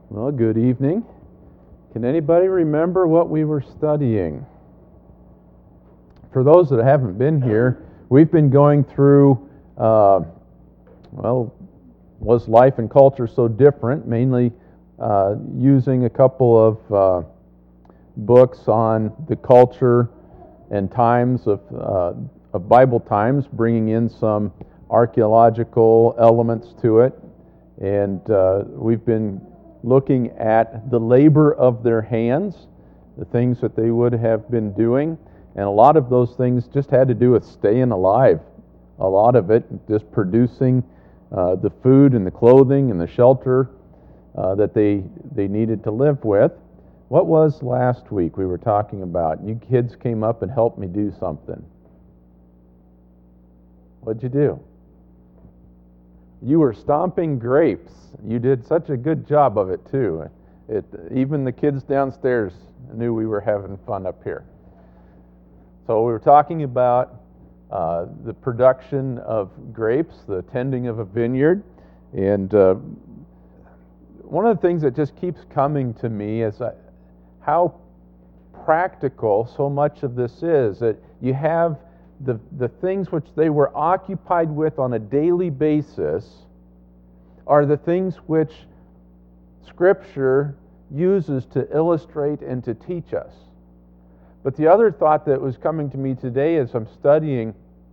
Well, good evening. Can anybody remember what we were studying? For those that haven't been here, we've been going through, was life and culture so different? Mainly using a couple of books on the culture and times of Bible times, bringing in some archaeological elements to it. And we've been looking at the labor of their hands, the things that they would have been doing. And a lot of those things just had to do with staying alive. A lot of it just producing the food and the clothing and the shelter that they needed to live with. What was last week we were talking about? You kids came up and helped me do something. What'd you do? You were stomping grapes. You did such a good job of it, too. Even the kids downstairs knew we were having fun up here. So we were talking about the production of grapes, the tending of a vineyard, and one of the things that just keeps coming to me is how practical so much of this is. That you have the things which they were occupied with on a daily basis are the things which Scripture uses to illustrate and to teach us. But the other thought that was coming to me today as I'm studying,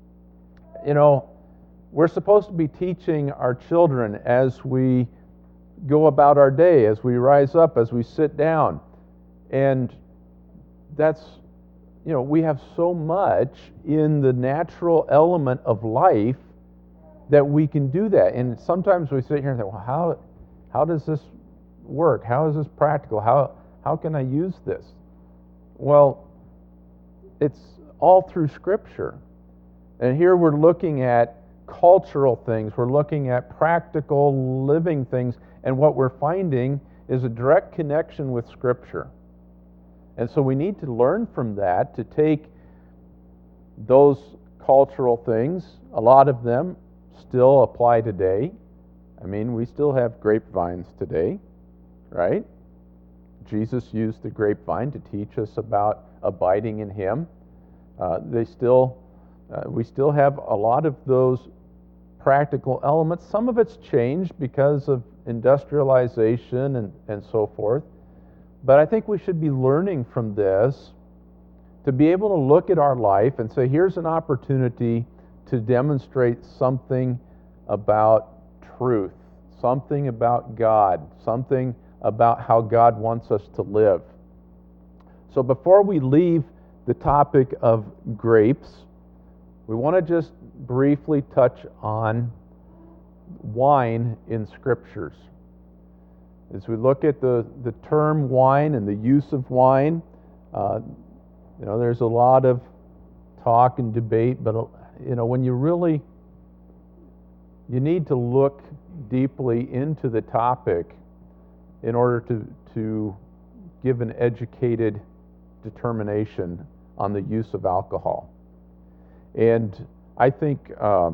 we're supposed to be teaching our children as we go about our day, as we rise up, as we sit down. And that's, we have so much in the natural element of life that we can do that. And sometimes we sit here and think, well, how does this work? How is this practical? How can I use this? Well, it's all through Scripture. And here we're looking at cultural things. We're looking at practical living things. And what we're finding is a direct connection with Scripture. And so we need to learn from that to take those cultural things. A lot of them still apply today. I mean, we still have grapevines today, right? Jesus used the grapevine to teach us about abiding in Him. We still have a lot of those practical elements. Some of it's changed because of industrialization and so forth. But I think we should be learning from this to be able to look at our life and say, here's an opportunity to demonstrate something about truth, something about God, something about how God wants us to live. So before we leave the topic of grapes, we want to just briefly touch on wine in Scriptures. As we look at the term wine and the use of wine, there's a lot of talk and debate, but when you need to look deeply into the topic in order to give an educated determination on the use of alcohol. And I think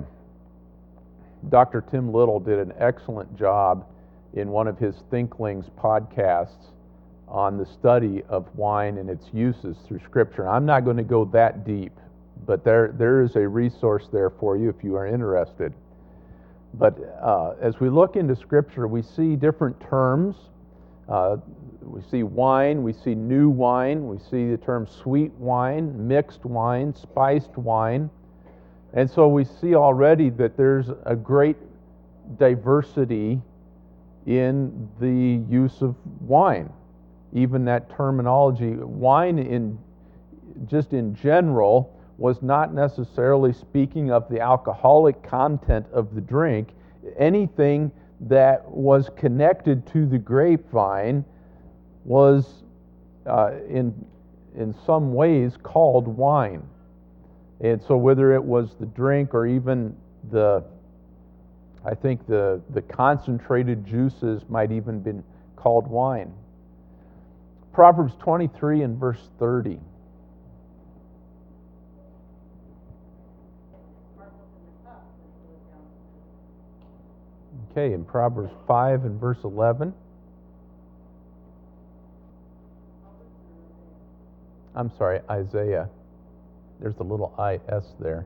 Dr. Tim Little did an excellent job in one of his Thinklings podcasts on the study of wine and its uses through Scripture. I'm not going to go that deep, but there is a resource there for you if you are interested. But as we look into Scripture, we see different terms. We see wine, we see new wine, we see the term sweet wine, mixed wine, spiced wine. And so we see already that there's a great diversity in the use of wine. Even that terminology, wine in general was not necessarily speaking of the alcoholic content of the drink. Anything that was connected to the grapevine was in some ways called wine. And so whether it was the drink or even the concentrated juices might even been called wine. Proverbs 23 and verse 30. Okay, in Proverbs 5 and verse 11. I'm sorry, Isaiah. There's a little IS there.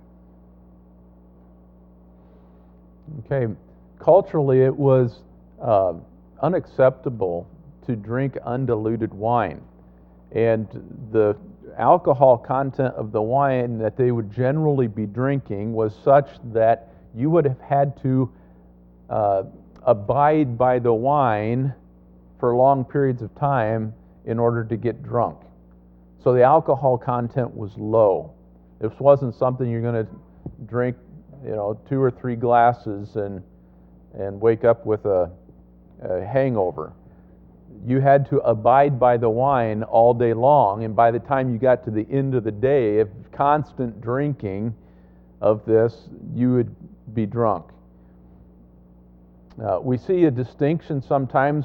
Okay, culturally it was unacceptable to drink undiluted wine. And the alcohol content of the wine that they would generally be drinking was such that you would have had to abide by the wine for long periods of time in order to get drunk. So the alcohol content was low. This wasn't something you're going to drink, 2 or 3 glasses and wake up with a hangover. You had to abide by the wine all day long, and by the time you got to the end of the day of constant drinking of this, you would be drunk. We see a distinction sometimes,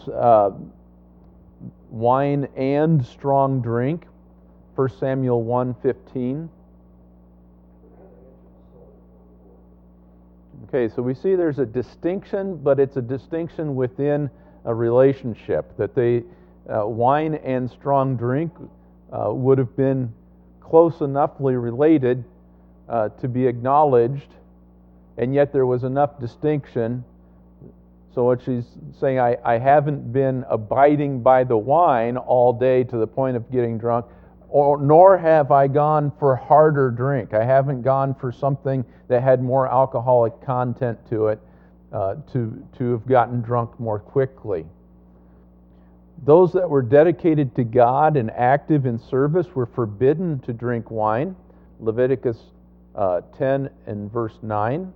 wine and strong drink. 1 Samuel 1:15. Okay, so we see there's a distinction, but it's a distinction within a relationship, that wine and strong drink would have been close enoughly related to be acknowledged, and yet there was enough distinction. So what she's saying, I haven't been abiding by the wine all day to the point of getting drunk, nor have I gone for harder drink. I haven't gone for something that had more alcoholic content to it to have gotten drunk more quickly. Those that were dedicated to God and active in service were forbidden to drink wine. Leviticus 10 and verse 9.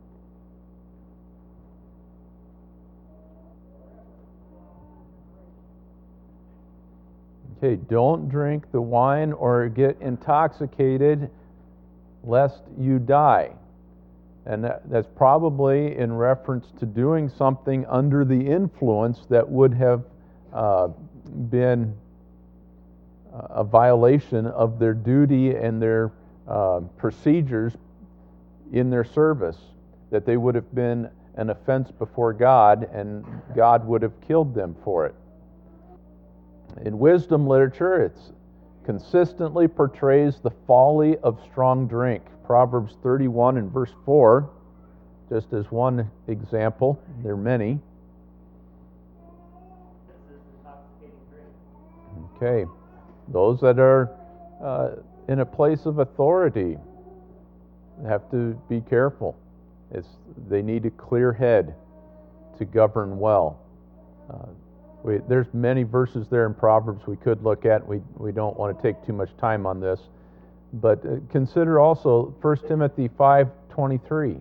Okay, don't drink the wine or get intoxicated lest you die. And that's probably in reference to doing something under the influence that would have been a violation of their duty and their procedures in their service, that they would have been an offense before God, and God would have killed them for it. In wisdom literature, it consistently portrays the folly of strong drink. Proverbs 31 and verse 4, just as one example. There are many. Okay, those that are in a place of authority have to be careful. They need a clear head to govern well. There's many verses there in Proverbs we could look at. We don't want to take too much time on this. But consider also 1 Timothy 5:23.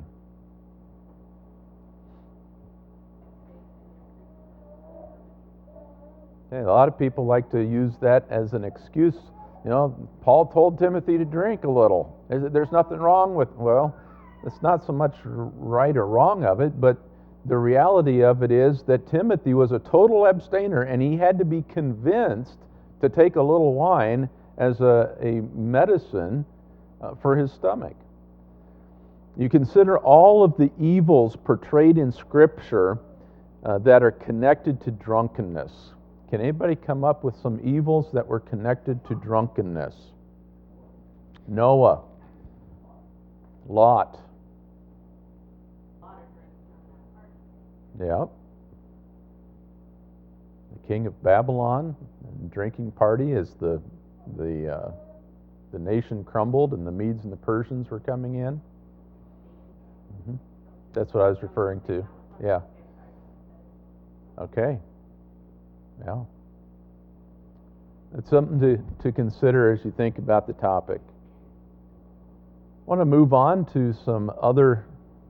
A lot of people like to use that as an excuse. Paul told Timothy to drink a little. There's nothing wrong with, well, it's not so much right or wrong of it, but the reality of it is that Timothy was a total abstainer, and he had to be convinced to take a little wine as a medicine for his stomach. You consider all of the evils portrayed in Scripture that are connected to drunkenness. Can anybody come up with some evils that were connected to drunkenness? Noah, Lot. Yep. The king of Babylon, drinking party as the nation crumbled and the Medes and the Persians were coming in. Mm-hmm. That's what I was referring to. Yeah. Okay. Yeah. It's something to consider as you think about the topic. I want to move on to some other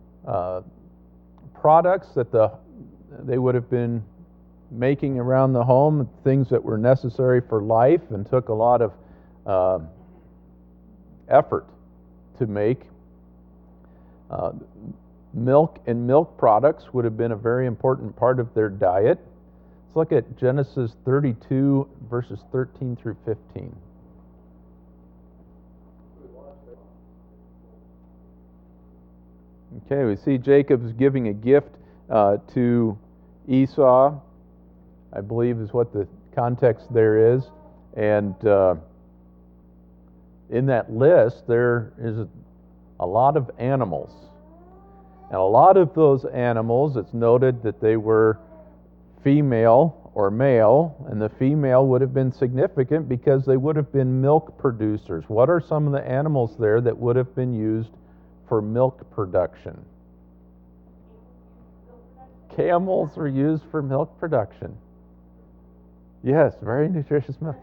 products that they would have been making around the home, things that were necessary for life and took a lot of effort to make. Milk and milk products would have been a very important part of their diet. Let's look at Genesis 32, verses 13 through 15. Okay, we see Jacob's giving a gift to Esau, I believe is what the context there is. And in that list, there is a lot of animals. And a lot of those animals, it's noted that they were female or male, and the female would have been significant because they would have been milk producers. What are some of the animals there that would have been used for milk production? Camels are used for milk production. Yes, very nutritious milk.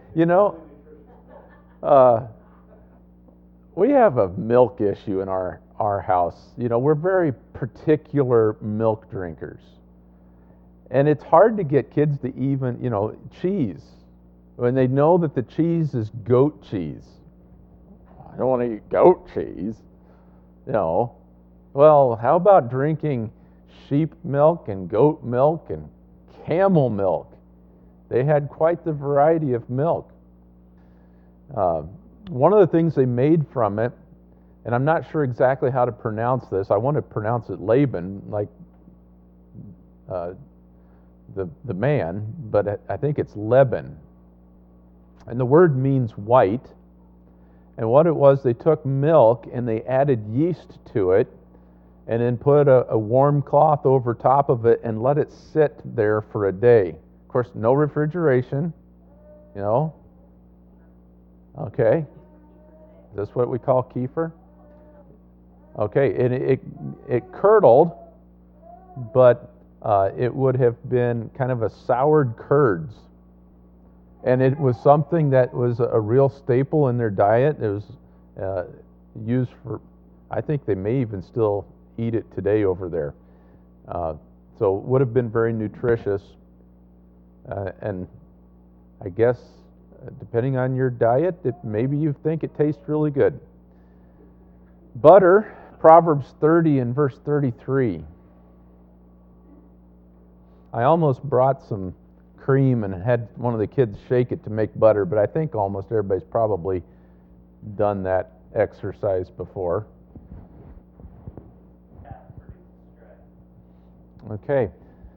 We have a milk issue in our house. We're very particular milk drinkers. And it's hard to get kids to even, cheese, when they know that the cheese is goat cheese. I don't want to eat goat cheese. Well, how about drinking sheep milk and goat milk and camel milk? They had quite the variety of milk. One of the things they made from it, and I'm not sure exactly how to pronounce this. I want to pronounce it Laban, like the man, but I think it's Leban. And the word means white. And what it was, they took milk and they added yeast to it, and then put a warm cloth over top of it and let it sit there for a day. Of course, no refrigeration, Okay. Is this what we call kefir? Okay, and it curdled, but it would have been kind of a soured curds. And it was something that was a real staple in their diet. It was used for, I think they may even still eat it today over there. So it would have been very nutritious. And I guess, depending on your diet, maybe you think it tastes really good. Butter, Proverbs 30 and verse 33. I almost brought some cream and had one of the kids shake it to make butter, but I think almost everybody's probably done that exercise before. Okay.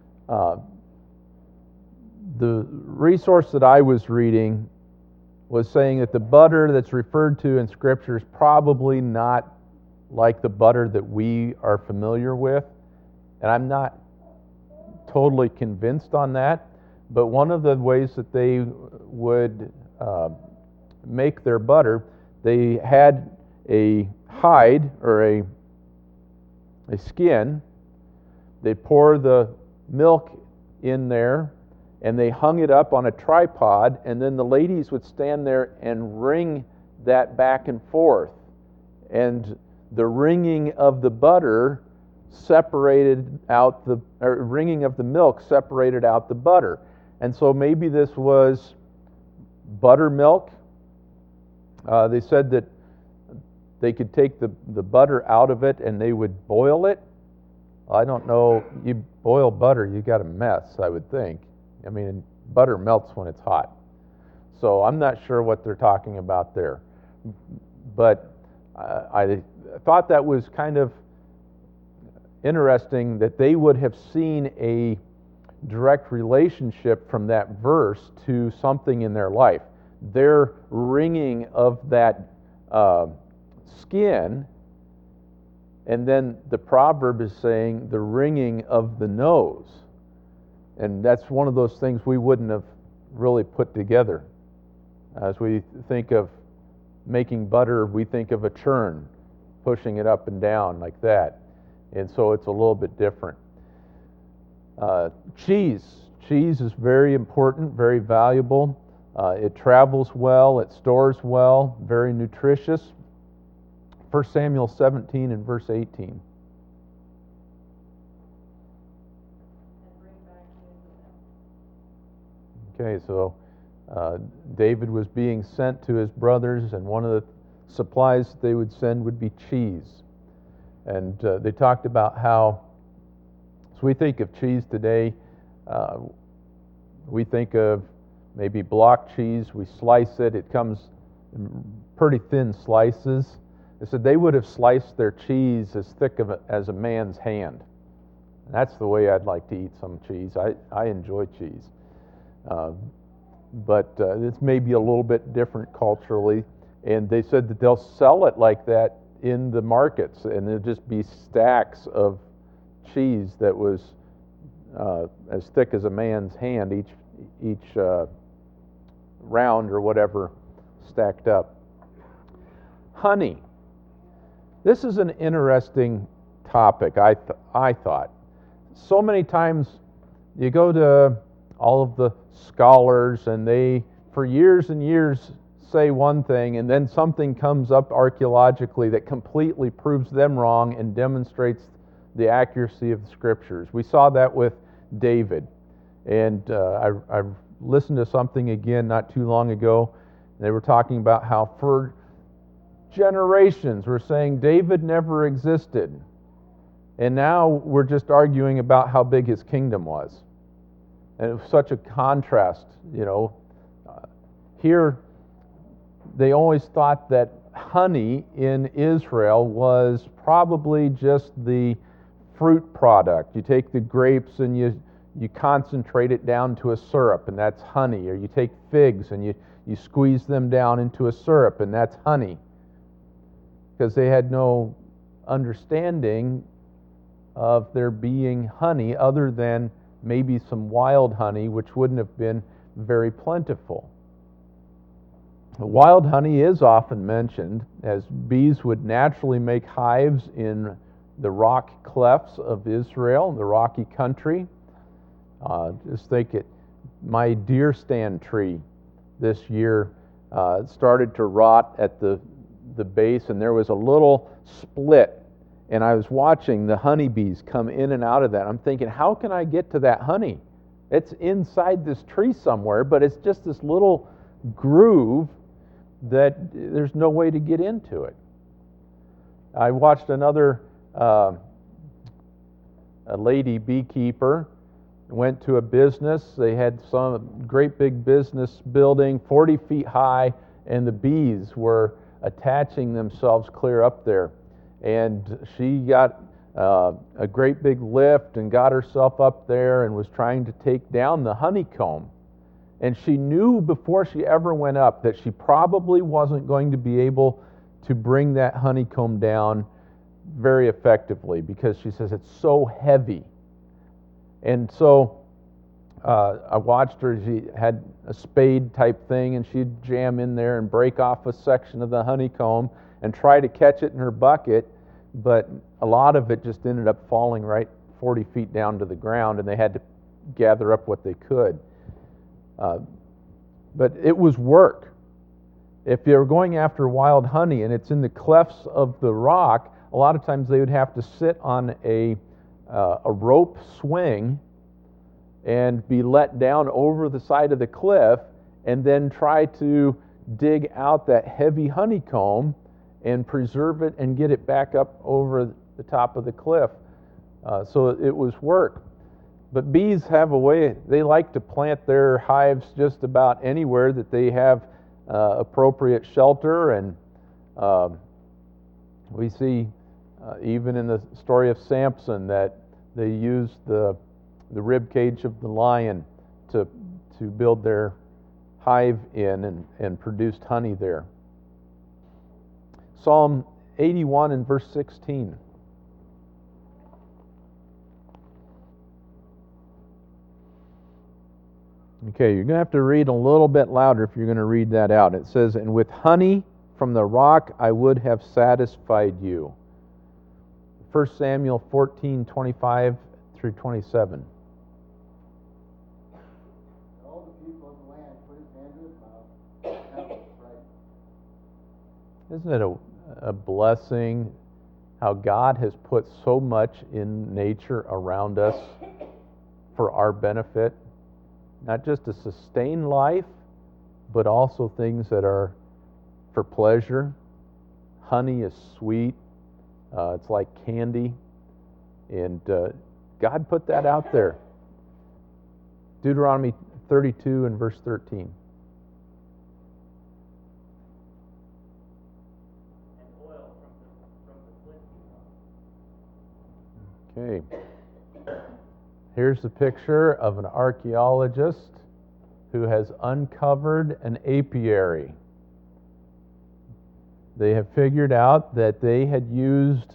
The resource that I was reading was saying that the butter that's referred to in Scripture is probably not like the butter that we are familiar with. And I'm not totally convinced on that, but one of the ways that they would make their butter, they had a hide or a skin. They'd pour the milk in there, and they hung it up on a tripod, and then the ladies would stand there and wring that back and forth. And the wringing of the butter separated out wringing of the milk separated out the butter. And so maybe this was buttermilk. They said that they could take the butter out of it and they would boil it. I don't know, you boil butter, you got a mess, I would think. I mean, butter melts when it's hot. So I'm not sure what they're talking about there. But I thought that was kind of interesting that they would have seen a direct relationship from that verse to something in their life. Their wringing of that skin, and then the proverb is saying the wringing of the nose. And that's one of those things we wouldn't have really put together. As we think of making butter, we think of a churn, pushing it up and down like that. And so it's a little bit different. Cheese. Cheese is very important, very valuable. It travels well, it stores well, very nutritious. 1 Samuel 17 and verse 18. Okay, so David was being sent to his brothers, and one of the supplies they would send would be cheese. And they talked about how, as we think of cheese today, we think of maybe block cheese, we slice it, it comes in pretty thin slices. They said they would have sliced their cheese as thick as a man's hand. And that's the way I'd like to eat some cheese. I enjoy cheese. But it's maybe a little bit different culturally. And they said that they'll sell it like that in the markets, and there'll just be stacks of cheese that was as thick as a man's hand, each round or whatever stacked up. Honey. This is an interesting topic, I thought. So many times you go to all of the scholars and they, for years and years, say one thing, and then something comes up archaeologically that completely proves them wrong and demonstrates the accuracy of the Scriptures. We saw that with David. And I listened to something again not too long ago. They were talking about how for generations we're saying David never existed. And now we're just arguing about how big his kingdom was. And it was such a contrast, you know. Here, they always thought that honey in Israel was probably just the fruit product. You take the grapes and you concentrate it down to a syrup, and that's honey. Or you take figs and you squeeze them down into a syrup, and that's honey. Because they had no understanding of there being honey other than maybe some wild honey, which wouldn't have been very plentiful. Wild honey is often mentioned, as bees would naturally make hives in the rock clefts of Israel, the rocky country. Just think it, my deer stand tree this year started to rot at the base, and there was a little split, and I was watching the honeybees come in and out of that. I'm thinking, how can I get to that honey? It's inside this tree somewhere, but it's just this little groove that there's no way to get into it. I watched another a lady beekeeper went to a business. They had some great big business building, 40 feet high, and the bees were attaching themselves clear up there. And she got a great big lift and got herself up there and was trying to take down the honeycomb. And she knew before she ever went up that she probably wasn't going to be able to bring that honeycomb down very effectively, because she says it's so heavy. And so I watched her. She had a spade type thing, and she'd jam in there and break off a section of the honeycomb and try to catch it in her bucket, but a lot of it just ended up falling right 40 feet down to the ground, and they had to gather up what they could. But it was work. If they were going after wild honey and it's in the clefts of the rock, a lot of times they would have to sit on a rope swing and be let down over the side of the cliff, and then try to dig out that heavy honeycomb and preserve it and get it back up over the top of the cliff. So it was work. But bees have a way, they like to plant their hives just about anywhere that they have appropriate shelter. And we see even in the story of Samson that they used the rib cage of the lion to build their hive in and produced honey there. Psalm 81 and verse 16. Okay, you're going to have to read a little bit louder if you're going to read that out. It says, "And with honey from the rock I would have satisfied you." 1 Samuel 14:25 through 27. All the people of the land put his hand to his mouth. That was right. Isn't it a blessing how God has put so much in nature around us for our benefit? Not just to sustain life, but also things that are for pleasure. Honey is sweet. It's like candy. And God put that out there. Deuteronomy 32 and verse 13. And oil from the Okay. Here's a picture of an archaeologist who has uncovered an apiary. they have figured out that they had used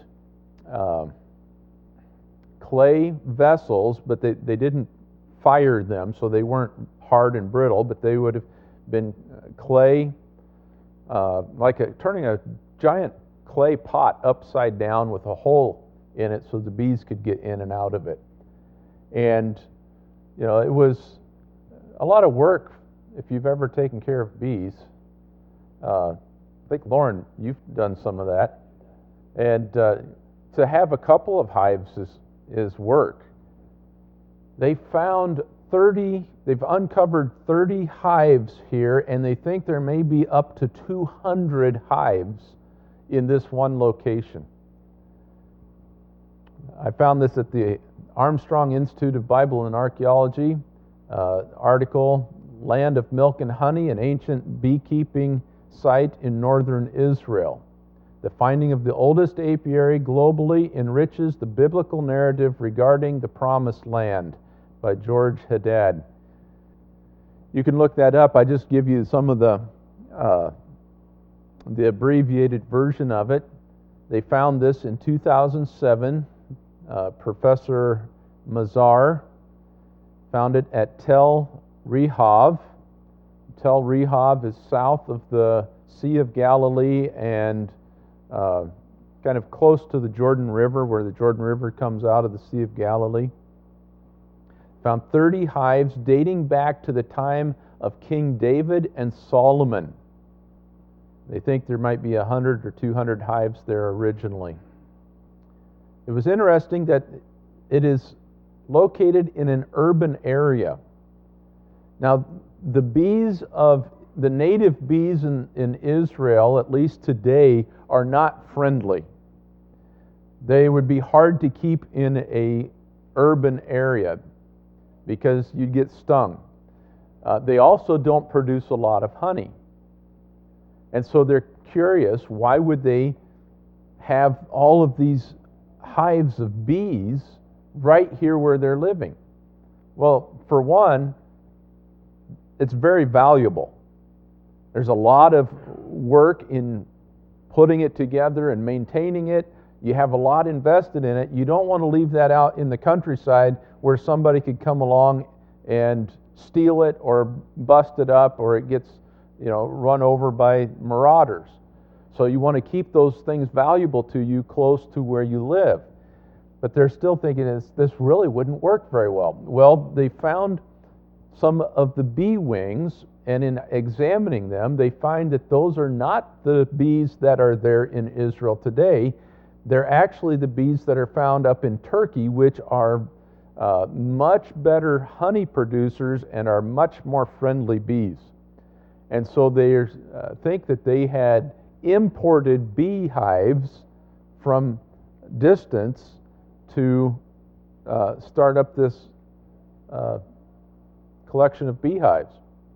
clay vessels, but they didn't fire them, so they weren't hard and brittle, but they would have been clay, like turning a giant clay pot upside down with a hole in it so the bees could get in and out of it. And, it was a lot of work if you've ever taken care of bees. I think, Lauren, you've done some of that. And to have a couple of hives is work. They've uncovered 30 hives here, and they think there may be up to 200 hives in this one location. I found this at the Armstrong Institute of Bible and Archaeology article, Land of Milk and Honey, an ancient beekeeping site in northern Israel. The finding of the oldest apiary globally enriches the biblical narrative regarding the Promised Land, by George Haddad. You can look that up. I just give you some of the abbreviated version of it. They found this in 2007. Professor Mazar found it at Tel Rehav. Tel Rehav is south of the Sea of Galilee and kind of close to the Jordan River, where the Jordan River comes out of the Sea of Galilee. Found 30 hives dating back to the time of King David and Solomon. They think there might be 100 or 200 hives there originally. It was interesting that it is located in an urban area. Now, the native bees in Israel, at least today, are not friendly. They would be hard to keep in a urban area because you'd get stung. They also don't produce a lot of honey. And so they're curious, why would they have all of these hives of bees right here where they're living? Well, for one, it's very valuable. There's a lot of work in putting it together and maintaining it. You have a lot invested in it. You don't want to leave that out in the countryside where somebody could come along and steal it or bust it up, or it gets run over by marauders. So you want to keep those things valuable to you close to where you live. But they're still thinking this really wouldn't work very well. Well, they found some of the bee wings, and in examining them, they find that those are not the bees that are there in Israel today. They're actually the bees that are found up in Turkey, which are much better honey producers and are much more friendly bees. And so they think that they had imported beehives from distance to start up this collection of beehives.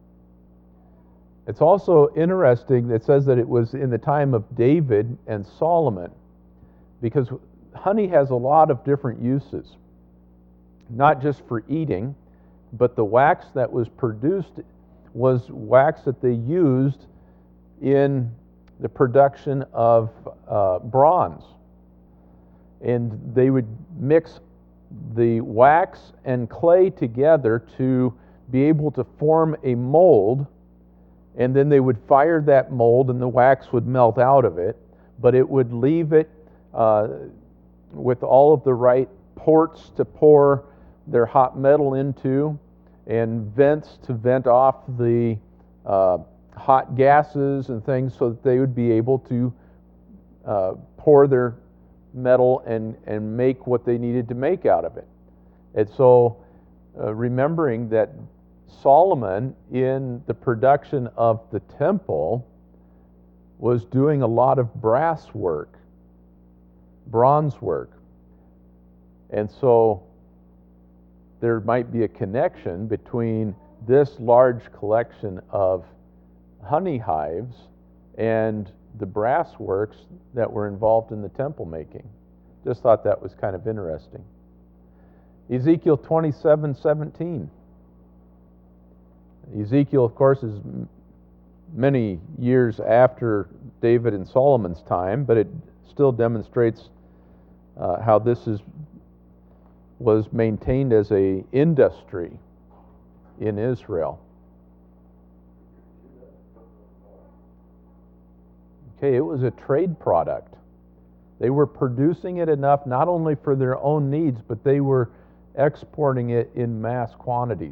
It's also interesting that it says that it was in the time of David and Solomon, because honey has a lot of different uses, not just for eating, but the wax that was produced was wax that they used in the production of bronze. And they would mix the wax and clay together to be able to form a mold, and then they would fire that mold and the wax would melt out of it, but it would leave it with all of the right ports to pour their hot metal into and vents to vent off the hot gases and things, so that they would be able to pour their metal and make what they needed to make out of it. And so remembering that Solomon, in the production of the temple, was doing a lot of brass work, bronze work. And so there might be a connection between this large collection of honey hives and the brass works that were involved in the temple making. Just thought that was kind of interesting. Ezekiel 27:17. Ezekiel, of course, is many years after David and Solomon's time, but it still demonstrates how this was maintained as a industry in Israel. Okay, it was a trade product. They were producing it enough not only for their own needs, but they were exporting it in mass quantities.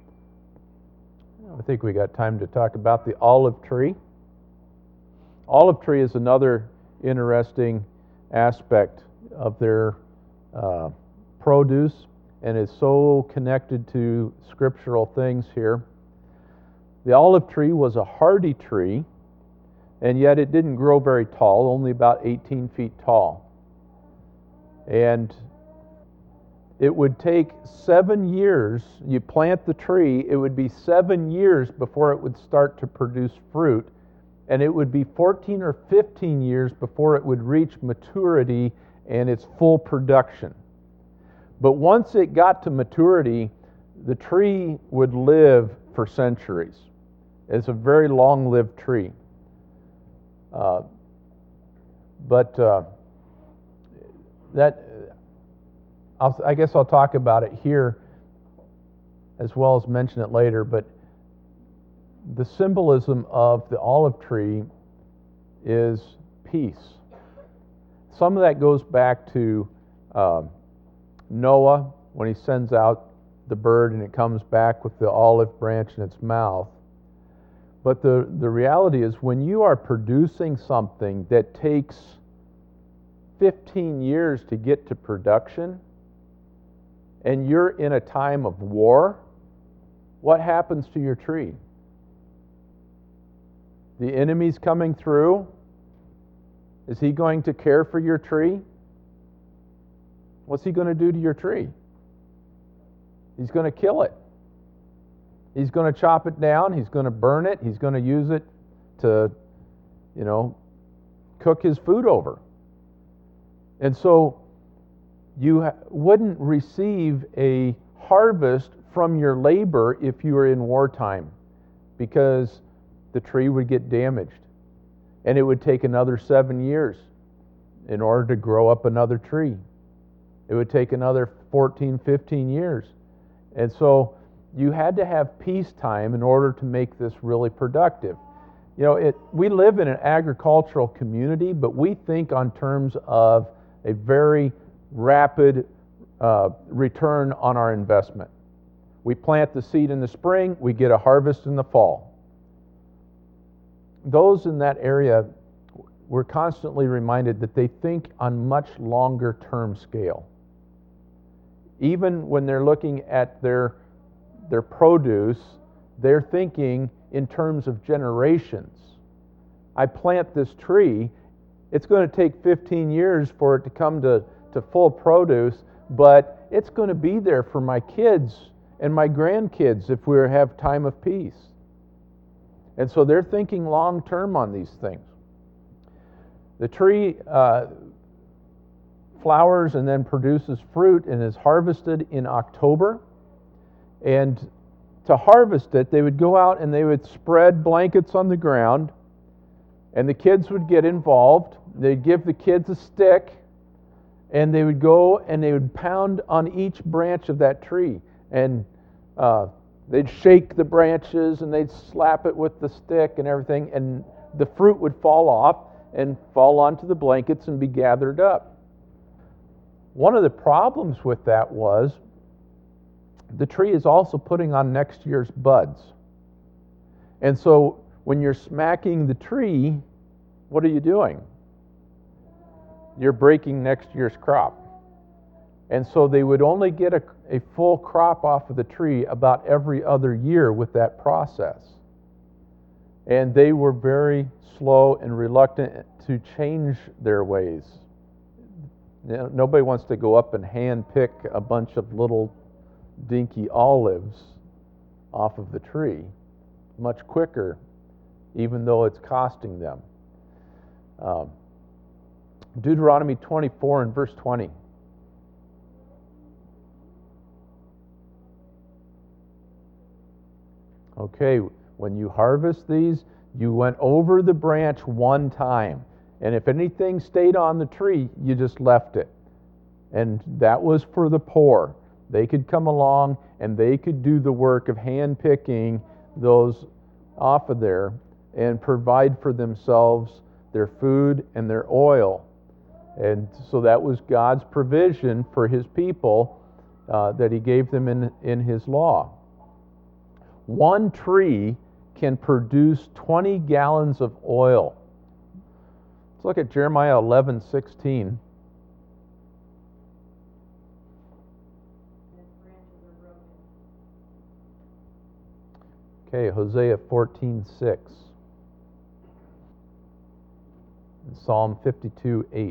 I think we got time to talk about the olive tree. Olive tree is another interesting aspect of their produce, and is so connected to scriptural things here. The olive tree was a hardy tree, and yet it didn't grow very tall, only about 18 feet tall. And it would take 7 years, you plant the tree, it would be 7 years before it would start to produce fruit, and it would be 14 or 15 years before it would reach maturity and its full production. But once it got to maturity, the tree would live for centuries. It's a very long-lived tree. I guess I'll talk about it here as well as mention it later, but the symbolism of the olive tree is peace. Some of that goes back to Noah when he sends out the bird and it comes back with the olive branch in its mouth. But the reality is, when you are producing something that takes 15 years to get to production, and you're in a time of war, what happens to your tree? The enemy's coming through. Is he going to care for your tree? What's he going to do to your tree? He's going to kill it. He's going to chop it down. He's going to burn it. He's going to use it to, cook his food over. And so you wouldn't receive a harvest from your labor if you were in wartime, because the tree would get damaged. And it would take another 7 years in order to grow up another tree. It would take another 14, 15 years. And so you had to have peacetime in order to make this really productive. We live in an agricultural community, but we think on terms of a very rapid return on our investment. We plant the seed in the spring, we get a harvest in the fall. Those in that area were constantly reminded that they think on much longer term scale. Even when they're looking at their produce, they're thinking in terms of generations. I plant this tree, it's going to take 15 years for it to come to full produce, but it's going to be there for my kids and my grandkids if we have time of peace. And so they're thinking long term on these things. The tree flowers and then produces fruit and is harvested in October. And to harvest it, they would go out and they would spread blankets on the ground, and the kids would get involved. They'd give the kids a stick, and they would go and they would pound on each branch of that tree. And they'd shake the branches and they'd slap it with the stick and everything, and the fruit would fall off and fall onto the blankets and be gathered up. One of the problems with that was the tree is also putting on next year's buds. And so when you're smacking the tree, what are you doing? You're breaking next year's crop. And so they would only get a full crop off of the tree about every other year with that process. And they were very slow and reluctant to change their ways. Nobody wants to go up and hand pick a bunch of little dinky olives off of the tree much quicker, even though it's costing them. Deuteronomy 24 and verse 20. Okay, when you harvest these, You went over the branch one time, and if anything stayed on the tree, you just left it. And that was for the poor. They could come along and they could do the work of hand picking those off of there and provide for themselves their food and their oil. And so that was God's provision for His people that He gave them in His law. One tree can produce 20 gallons of oil. Let's look at Jeremiah 11:16. Okay, Hosea 14:6. Psalm 52:8.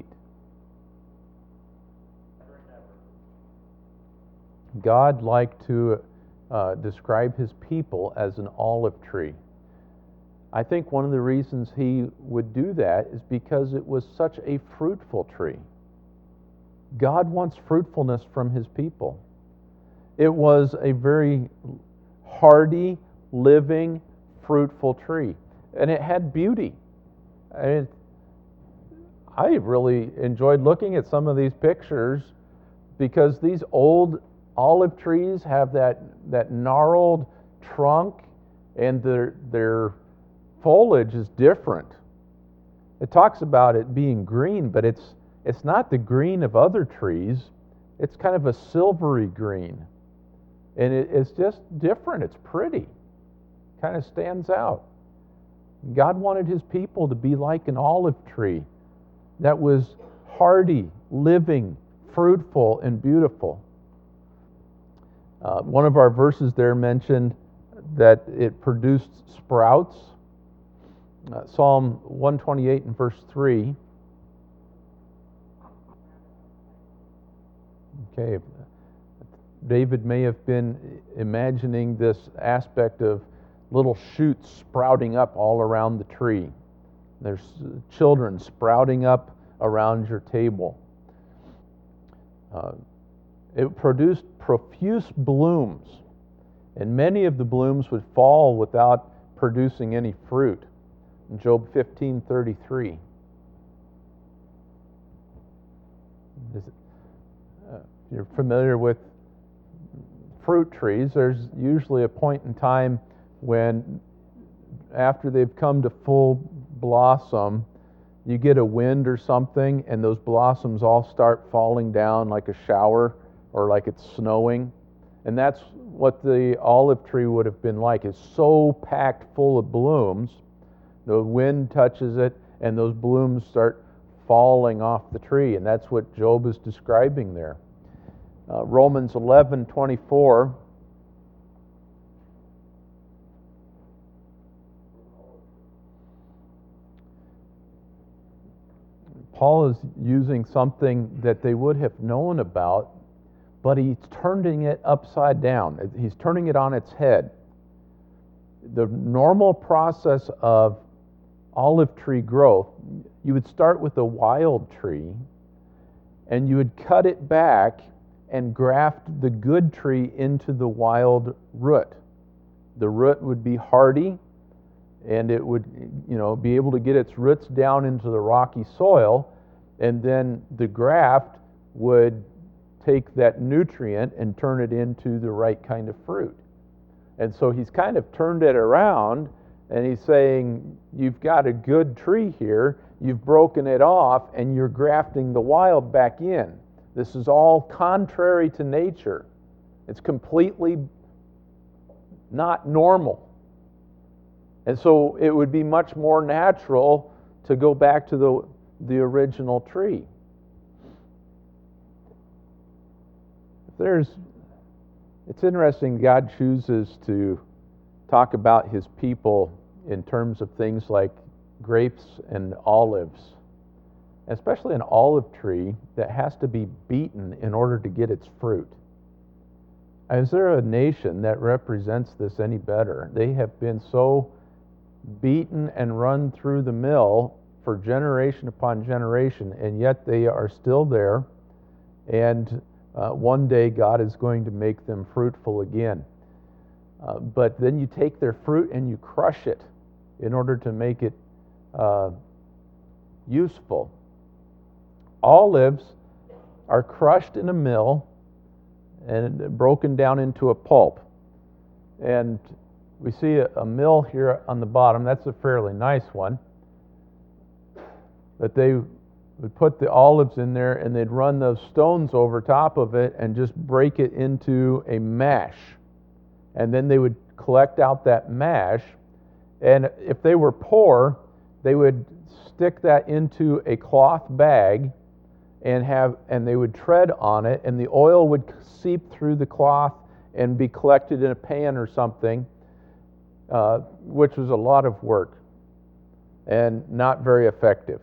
God liked to describe His people as an olive tree. I think one of the reasons He would do that is because it was such a fruitful tree. God wants fruitfulness from His people. It was a very hardy, living, fruitful tree. And it had beauty. I really enjoyed looking at some of these pictures because these old olive trees have that gnarled trunk, and their foliage is different. It talks about it being green, but it's not the green of other trees. It's kind of a silvery green. And it's just different. It's pretty. Kind of stands out. God wanted His people to be like an olive tree that was hardy, living, fruitful, and beautiful. One of our verses there mentioned that it produced sprouts. Psalm 128 and verse 3. Okay, David may have been imagining this aspect of little shoots sprouting up all around the tree. There's children sprouting up around your table. It produced profuse blooms, and many of the blooms would fall without producing any fruit. In Job 15:33. You're familiar with fruit trees. There's usually a point in time when, after they've come to full blossom, you get a wind or something, and those blossoms all start falling down like a shower or like it's snowing. And that's what the olive tree would have been like. It's so packed full of blooms, the wind touches it, and those blooms start falling off the tree. And that's what Job is describing there. Romans 11:24. Paul is using something that they would have known about, but he's turning it upside down. He's turning it on its head. The normal process of olive tree growth, you would start with a wild tree, and you would cut it back and graft the good tree into the wild root. The root would be hardy, and it would, be able to get its roots down into the rocky soil, and then the graft would take that nutrient and turn it into the right kind of fruit. And so he's kind of turned it around, and he's saying, you've got a good tree here, you've broken it off, and you're grafting the wild back in. This is all contrary to nature. It's completely not normal. And so it would be much more natural to go back to the original tree. It's interesting God chooses to talk about His people in terms of things like grapes and olives, especially an olive tree that has to be beaten in order to get its fruit. Is there a nation that represents this any better? They have been so beaten and run through the mill for generation upon generation, and yet they are still there, and one day God is going to make them fruitful again. But then you take their fruit and you crush it, in order to make it useful. Olives are crushed in a mill and broken down into a pulp. And we see a mill here on the bottom. That's a fairly nice one. But they would put the olives in there and they'd run those stones over top of it and just break it into a mash. And then they would collect out that mash. And if they were poor, they would stick that into a cloth bag and they would tread on it, and the oil would seep through the cloth and be collected in a pan or something, which was a lot of work and not very effective.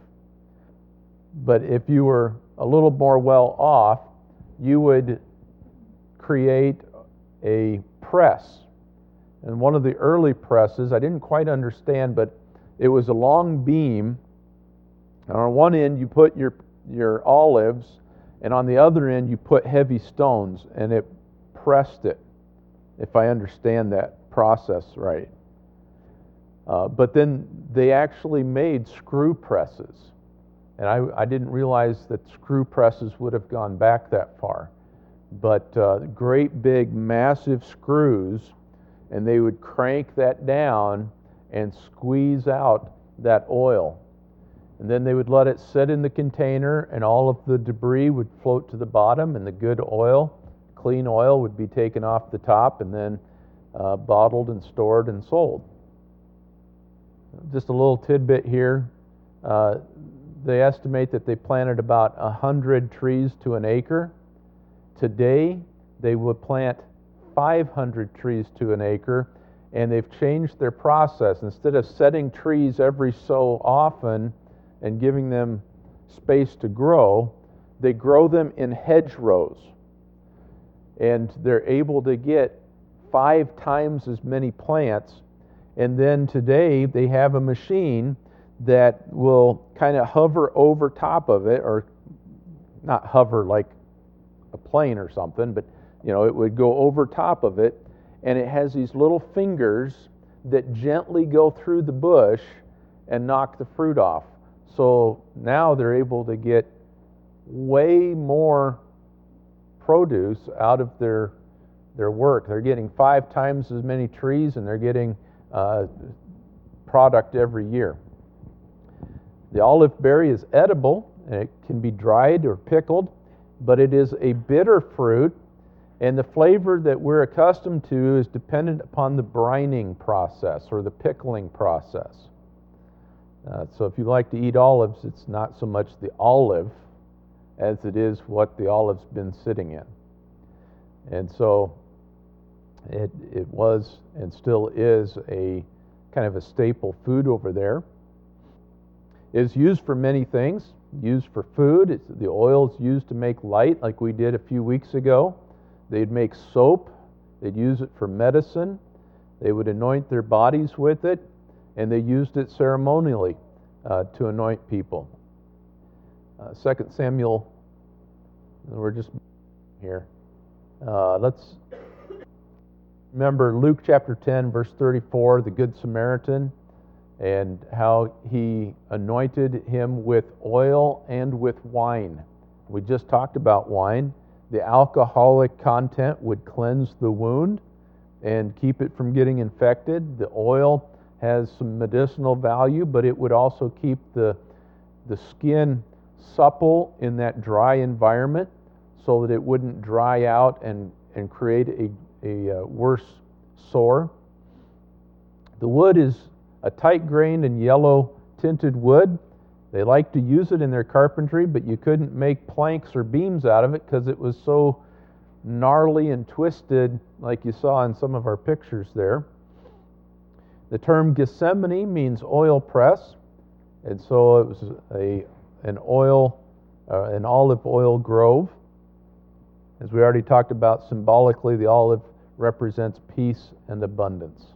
But if you were a little more well off, you would create a press. And one of the early presses, I didn't quite understand, but it was a long beam, and on one end you put your olives, and on the other end you put heavy stones, and it pressed it, if I understand that process right. But then they actually made screw presses, and I didn't realize that screw presses would have gone back that far. But great big massive screws, and they would crank that down and squeeze out that oil. And then they would let it sit in the container, and all of the debris would float to the bottom, and the good oil, clean oil, would be taken off the top and then bottled and stored and sold. Just a little tidbit here. They estimate that they planted about 100 trees to an acre. Today, they would plant 500 trees to an acre, and they've changed their process. Instead of setting trees every so often and giving them space to grow, they grow them in hedgerows. And they're able to get 5 times as many plants. And then today they have a machine that will kind of hover over top of it, or not hover like a plane or something, but it would go over top of it, and it has these little fingers that gently go through the bush and knock the fruit off. So now they're able to get way more produce out of their work. They're getting 5 times as many trees, and they're getting product every year. The olive berry is edible, and it can be dried or pickled, but it is a bitter fruit, and the flavor that we're accustomed to is dependent upon the brining process or the pickling process. So if you like to eat olives, it's not so much the olive as it is what the olive's been sitting in. And so it was and still is a kind of a staple food over there. It is used for many things. Used for food. The oil is used to make light, like we did a few weeks ago. They'd make soap. They'd use it for medicine. They would anoint their bodies with it, and they used it ceremonially to anoint people. 2 Samuel, we're just here. Let's remember Luke chapter 10, verse 34, the Good Samaritan, and how he anointed him with oil and with wine. We just talked about wine. The alcoholic content would cleanse the wound and keep it from getting infected. The oil has some medicinal value, but it would also keep the skin supple in that dry environment so that it wouldn't dry out and create a worse sore. The wood is a tight-grained and yellow-tinted wood. They liked to use it in their carpentry, but you couldn't make planks or beams out of it because it was so gnarly and twisted, like you saw in some of our pictures there. The term Gethsemane means oil press, and so it was an olive oil grove. As we already talked about, symbolically, the olive represents peace and abundance.